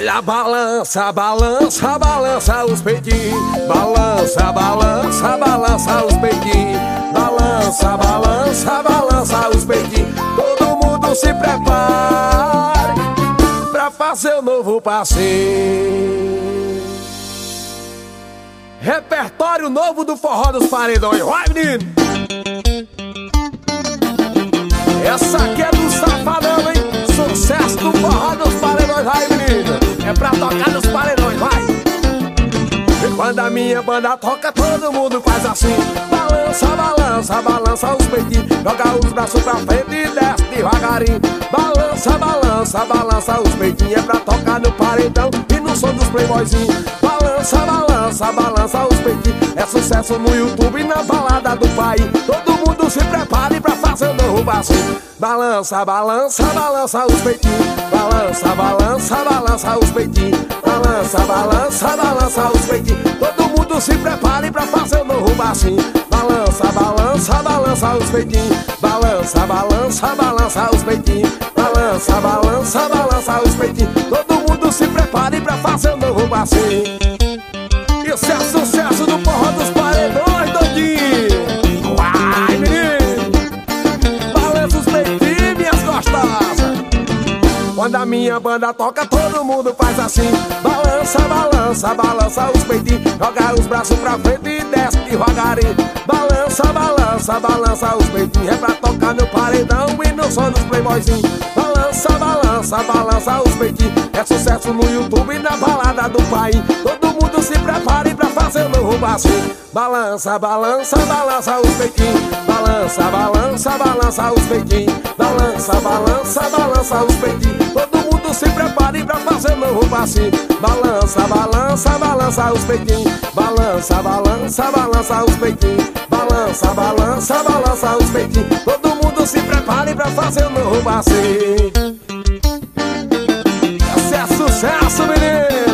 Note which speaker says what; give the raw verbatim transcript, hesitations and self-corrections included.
Speaker 1: Olha, balança, balança, balança os peitinhos. Balança, balança, balança os peitinhos. Balança, balança, balança os peitinhos. Todo mundo se prepare pra fazer o novo passeio. Repertório novo do Forró dos Paredões. Vai, menino! Essa aqui é do Safadão, hein? Sucesso do Forró dos Paredões. Vai, menino! É pra tocar nos paredões, vai! E quando a minha banda toca, todo mundo faz assim. Balança, balança, balança os peitinhos. Joga os braços pra frente e desce devagarinho. Balança, balança, balança os peitinhos. É pra tocar no paredão e no som dos playboyzinhos. Balança, balança, balança os peitinhos. É sucesso no YouTube e na balada do país. Todo mundo se prepare pra fazer o novo passinho. Balança, balança, balança os peitinhos. Balança, balança, balança os peitinhos. Balança, balança, balança os peitinhos. Todo mundo se prepare pra fazer o novo passinho. Balança, balança, balança os peitinhos. Balança, balança, balança os peitinhos. Balança, balança, balança os peitinhos. Todo mundo se prepare pra fazer o novo passinho. Isso é sucesso do Forró dos Paredões, doidinho. Vai, menino! Balança os peitinhos, minhas gostosas. Quando a minha banda toca, todo mundo faz assim. Balança, balança, balança os peitinhos. Joga os braços pra frente e desce devagarinho. Balança, balança, balança os peitinhos. É pra tocar no paredão e no som dos playboyzinhos. Balança, balança, balança os peitinhos. É sucesso no YouTube e na balada do país. Todo mundo se prepare pra fazer o novo passinho. Balança, balança, balança os peitinhos. Balança, balança, balança os peitinhos. Balança, balança, balança os peitinhos. Todo mundo se prepare pra fazer o novo passinho. Balança, balança, balança os peitinhos. Balança, balança, balança os peitinhos. Balança, balança, balança os peitinhos. Todo mundo se prepare pra fazer o novo passinho. Esse é sucesso, menino!